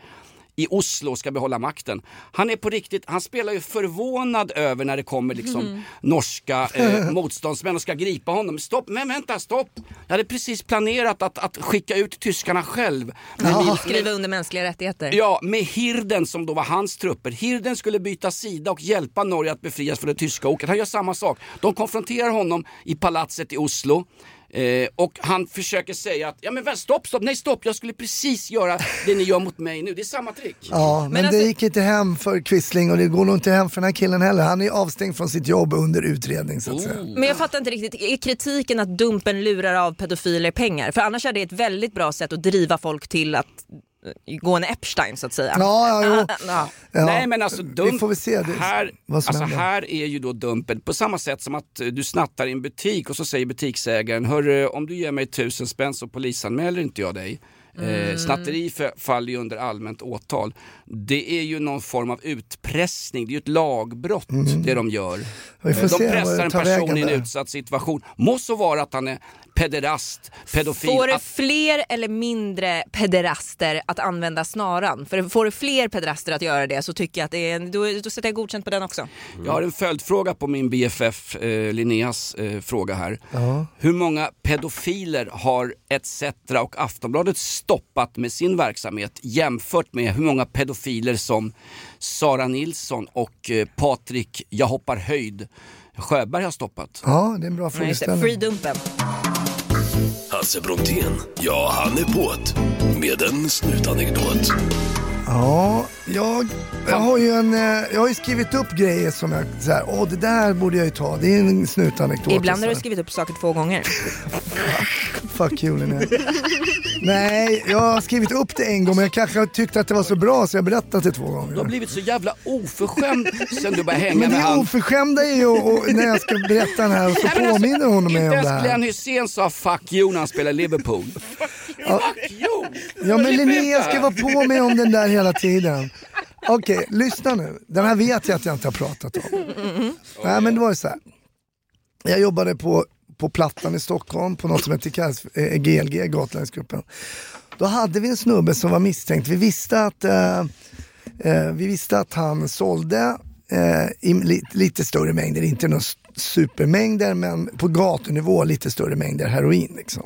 i Oslo och ska behålla makten. Han är på riktigt, han spelar ju förvånad över när det kommer liksom norska motståndsmän och ska gripa honom. Stopp, men vänta, stopp. Jag hade precis planerat att skicka ut tyskarna själv. Skriva under mänskliga rättigheter. Ja, med Hirden som då var hans trupper. Hirden skulle byta sida och hjälpa Norge att befrias från det tyska oket. Han gör samma sak. De konfronterar honom i palatset i Oslo. Och han försöker säga att, ja men stopp, jag skulle precis göra det ni gör mot mig nu, det är samma trick. Ja, men det gick inte hem för Quisling och det går nog inte hem för den här killen heller. Han är avstängd från sitt jobb under utredning så att säga. Men jag fattar inte riktigt, är kritiken att Dumpen lurar av pedofiler pengar? För annars är det ett väldigt bra sätt att driva folk till att gå en Epstein så att säga. Ja. Nej men alltså vi får väl se det. Här är ju då Dumpen på samma sätt som att du snattar i en butik och så säger butiksägaren, hörru, om du ger mig 1000 spänn så polisanmäler inte jag dig. Snatteri faller ju under allmänt åtal. Det är ju någon form av utpressning. Det är ju ett lagbrott det de gör. De pressar en person i en utsatt situation. Måste så vara att han är pederast, pedofil. Får det fler eller mindre pederaster att använda snaran? För får det fler pederaster att göra det så tycker jag att då sätter jag godkänt på den också. Jag har en följdfråga på min BFF Linneas fråga här. Hur många pedofiler har ETC och Aftonbladet stoppat med sin verksamhet jämfört med hur många pedofiler som Sara Nilsson och Patrik Jag hoppar höjd Sjöberg har stoppat? Ja, det är en bra frågeställning. Free-dumpen. Hasse Brontén, ja han är på't med en snutanekdot. Ja, jag har ju skrivit upp grejer som jag såhär, det där borde jag ju ta. Det är en snutanekdot. Ibland har du skrivit upp saker 2 gånger. Fuck you, Linnea. Nej, jag har skrivit upp det en gång, men jag kanske tyckte att det var så bra så jag berättat det 2 gånger. Du har blivit så jävla oförskämd sen du började hänga men med han. Men det oförskämda är ju när jag ska berätta den här och så påminner honom mig om det här. Glenn Hysén sa fuck you när han spelar Liverpool. Fuck you! Ja, men Linnea ska vara på mig om den där hela tiden. Okej, lyssna nu. Den här vet jag att jag inte har pratat om. Nej, men det var ju så här. Jag jobbade på Plattan i Stockholm på något som heter GLG, Gatlänsgruppen. Då hade vi en snubbe som var misstänkt. Vi visste att han sålde i lite större mängder, inte några supermängder, men på gatunivå lite större mängder heroin liksom.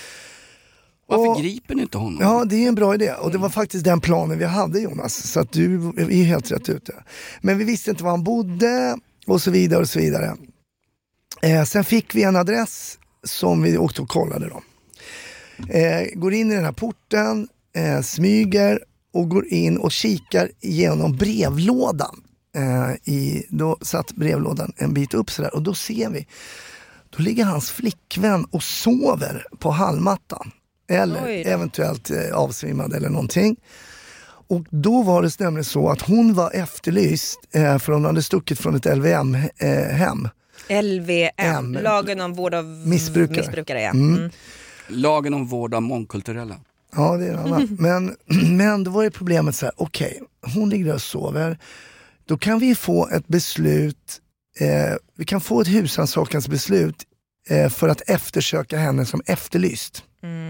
Varför griper ni inte honom? Ja, det är en bra idé. Och det var faktiskt den planen vi hade, Jonas. Så att du är helt rätt ute. Men vi visste inte var han bodde och så vidare och så vidare. Sen fick vi en adress som vi åkte och kollade då. Går in i den här porten, smyger och går in och kikar igenom brevlådan. Då satt brevlådan en bit upp sådär och då ser vi, då ligger hans flickvän och sover på hallmattan. Eller eventuellt avsvimmad eller någonting. Och då var det nämligen så att hon var efterlyst för hon hade stuckit från ett LVM-hem. LVM, lagen om vård av missbrukare ja. Lagen om vård av mångkulturella. Ja, det är annat. Men då var det problemet så här, okej, hon ligger där och sover. Då kan vi få ett beslut, vi kan få ett husrannsakningsbeslut för att eftersöka henne som efterlyst.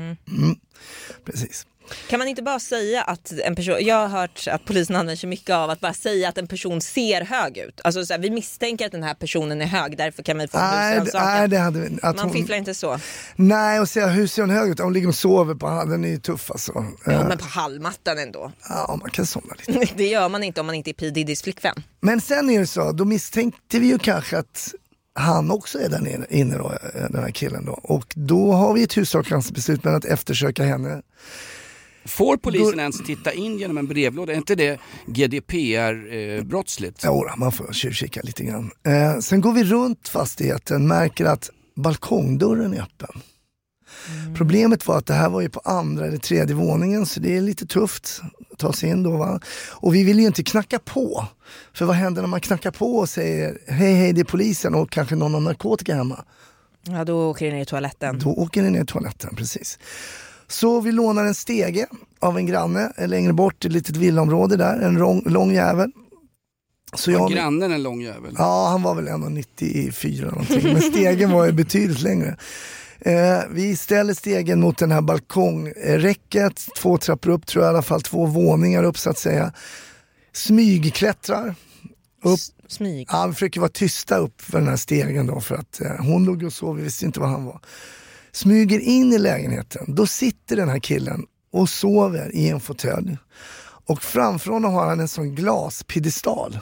Precis. Kan man inte bara säga att en person, jag har hört att polisen använder sig mycket av att bara säga att en person ser hög ut. Alltså så här, vi misstänker att den här personen är hög, därför kan vi få husrannsakan. Man fifflar inte så. Nej, och säga hur ser hon hög ut? Hon ligger och sover på den är ju tuff alltså. Ja, men på hallmattan ändå. Ja, man kan somna lite. Det gör man inte om man inte är P. Diddys flickvän. Men sen är det så, då misstänkte vi ju kanske att han också är där inne då, den här killen då. Och då har vi ett husrannsakanbeslut med att eftersöka henne. Får polisen ens titta in genom en brevlåda? Är inte det GDPR-brottsligt? Jo, man får tjuvkika lite grann. Sen går vi runt fastigheten, märker att balkongdörren är öppen. Problemet var att det här var ju på 2:a eller 3:e våningen, så det är lite tufft att ta sig in då, va? Och vi vill ju inte knacka på. För vad händer när man knackar på och säger hej, det är polisen och kanske någon har narkotika hemma? Ja, då åker det ner i toaletten. Då åker det ner i toaletten, precis. Så vi lånar en stege av en granne längre bort i ett litet villaområde där, en lång jävel. Så grannen en lång jävel? Ja, han var väl 1,94 eller någonting, men stegen var ju betydligt längre. Vi ställer stegen mot den här balkongräcket, 2 trappor upp, tror jag i alla fall 2 våningar upp så att säga. Smygklättrar upp. Smyg? Ja, vi försöker vara tysta upp för den här stegen då, för att hon låg och sov, vi visste inte vad han var. Smyger in i lägenheten, då sitter den här killen och sover i en fåtölj. Och framför honom har han en sån glaspedestal.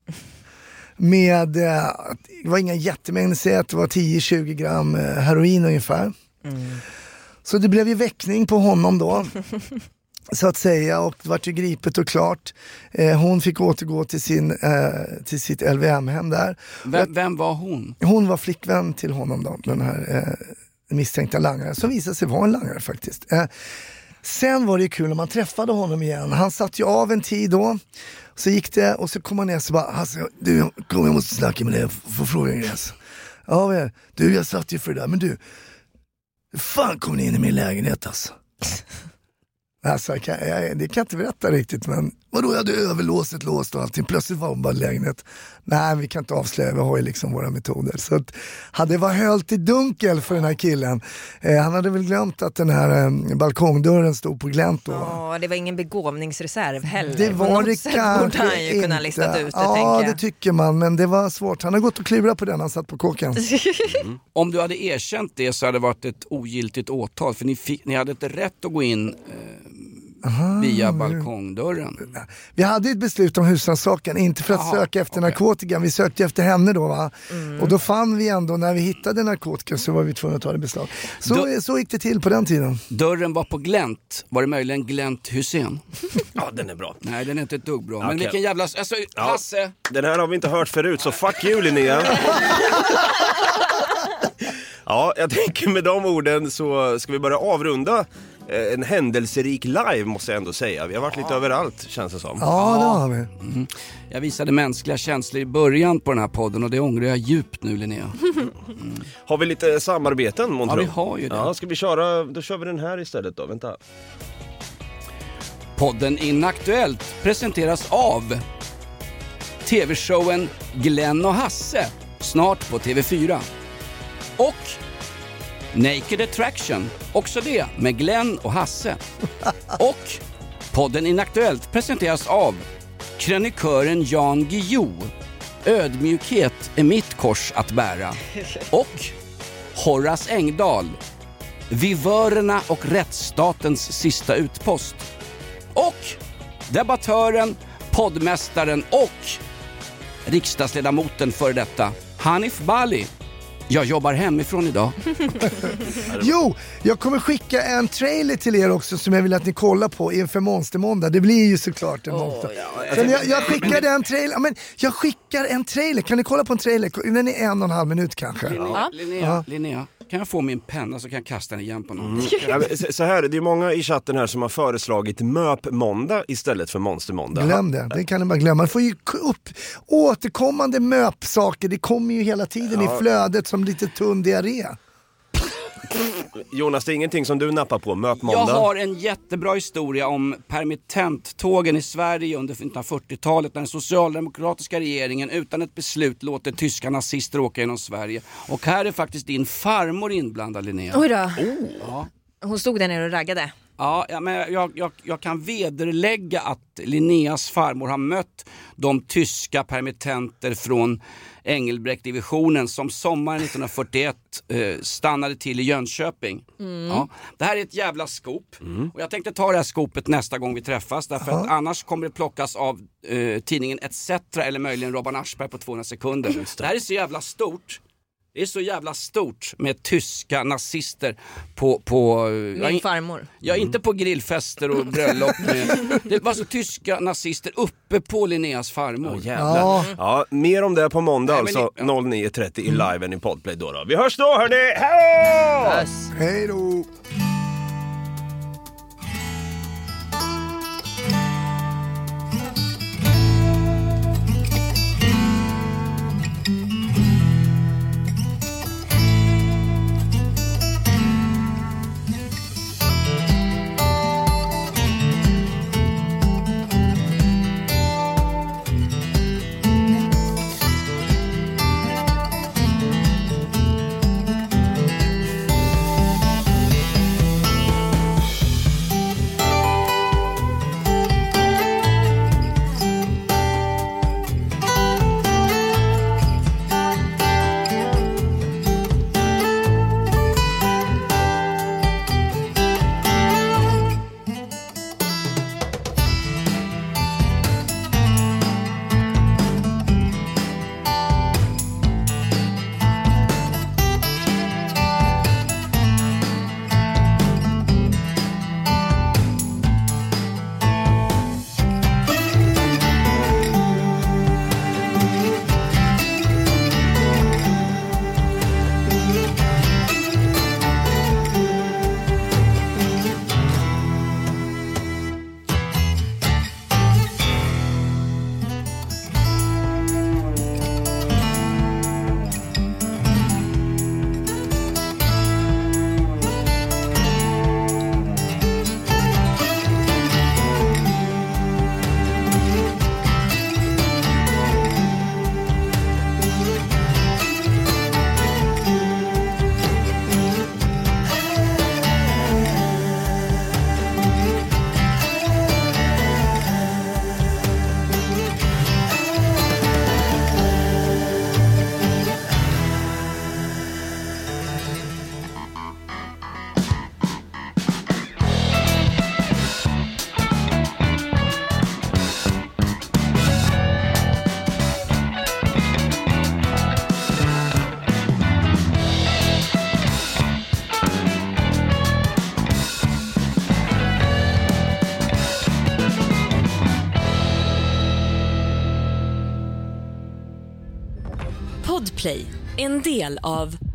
Med, det var inga jättemängder, det var 10-20 gram heroin ungefär. Så det blev ju väckning på honom då. Så att säga, och det var ju gripet och klart. Hon fick återgå till sitt LVM-hem där. Vem var hon? Hon var flickvän till honom då, den här misstänkta langare, som visade sig vara en langare faktiskt. Sen var det ju kul när man träffade honom igen. Han satt ju av en tid då. Så gick det och så kom han ner och så bara, alltså, du, kom, jag måste snacka med dig, få fråga en grej. Ja, men, du, jag satt ju för det där, men du, fan kom ni in i min lägenhet alltså? Alltså, det kan jag inte berätta riktigt, men vadå, jag hade överlåset låst och allting. Plötsligt var hon bara lägenhet. Nej, vi kan inte avslöja, vi har ju liksom våra metoder. Så att, hade det varit hölt i dunkel för den här killen, han hade väl glömt att den här balkongdörren stod på glänt då. Ja, det var ingen begåvningsreserv heller. Det var det kanske borde han ju kunna listat ut det, ja, det tycker man, men det var svårt. Han har gått och klurat på den, han satt på kåken. Om du hade erkänt det så hade det varit ett ogiltigt åtal, för ni hade inte rätt att gå in via balkongdörren. Vi hade ett beslut om husrannsakan, inte för att söka efter narkotika, vi sökte efter henne då, va? Och då fann vi ändå, när vi hittade narkotika så var vi tvungna att ta det beslag. Så gick det till på den tiden. Dörren var på glänt. Var det möjligen Glänt Hussein? Ja, den är bra. Nej, den är inte ett dugg bra. Okay. Men vilken jävla... Alltså, Hasse... Den här har vi inte hört förut, så fuck you, Linnea. Ja, jag tänker med de orden så ska vi börja avrunda en händelserik live, måste jag ändå säga. Vi har varit lite överallt, känns det som. Ja, det har vi. Jag visade mänskliga känslor i början på den här podden och det ångrar jag djupt nu, Linnea. Har vi lite samarbeten, månntro? Ja, vi har ju det. Ja, ska vi då kör vi den här istället då, vänta. Podden Inaktuellt presenteras av TV-showen Glenn och Hasse, snart på TV4. Och Naked Attraction, också det med Glenn och Hasse. Och podden Inaktuellt presenteras av krönikören Jan Guillou. Ödmjukhet är mitt kors att bära. Och Horace Engdahl. Vivörerna och rättsstatens sista utpost. Och debattören, poddmästaren och riksdagsledamoten för detta Hanif Bali. Jag jobbar hemifrån idag. Jo, jag kommer skicka en trailer till er också som jag vill att ni kollar på inför Monstermåndag. Det blir ju såklart en måndag. Jag skickade en trailer. Men jag skickar en trailer. Kan ni kolla på en trailer? Den är 1,5 minut kanske. Linnea, kan jag få min penna så kan jag kasta den igen på någon? Så här, det är många i chatten här som har föreslagit MÖP-måndag istället för Monstermåndag. Glöm det kan ni bara glömma. Man får ju upp återkommande MÖP-saker. Det kommer ju hela tiden i flödet som lite tunn diarré. Jonas, det är ingenting som du nappar på, MÖP-måndag? Jag har en jättebra historia om permittenttågen i Sverige under 1940-talet när den socialdemokratiska regeringen utan ett beslut låter tyska nazister åka genom Sverige. Och här är faktiskt din farmor inblandad, Linnea. Oj då. Ja. Hon stod där nere och raggade. Ja, men jag kan vederlägga att Linneas farmor har mött de tyska permittenter från Engelbrekt-divisionen som sommaren 1941 stannade till i Jönköping. Ja, det här är ett jävla skop. Och jag tänkte ta det här skopet nästa gång vi träffas, därför att annars kommer det plockas av tidningen ETC eller möjligen Robban Aschberg på 200 sekunder. Det här är så jävla stort. Det är så jävla stort med tyska nazister på min farmor. Ja, inte på grillfester och bröllop. Det var så tyska nazister uppe på Linneas farmor. Ja, mer om det på måndag. Nej, alltså 09.30 i liven i Podplay då. Vi hörs då, hörni! Hej då! Hej då! Podplay, en del av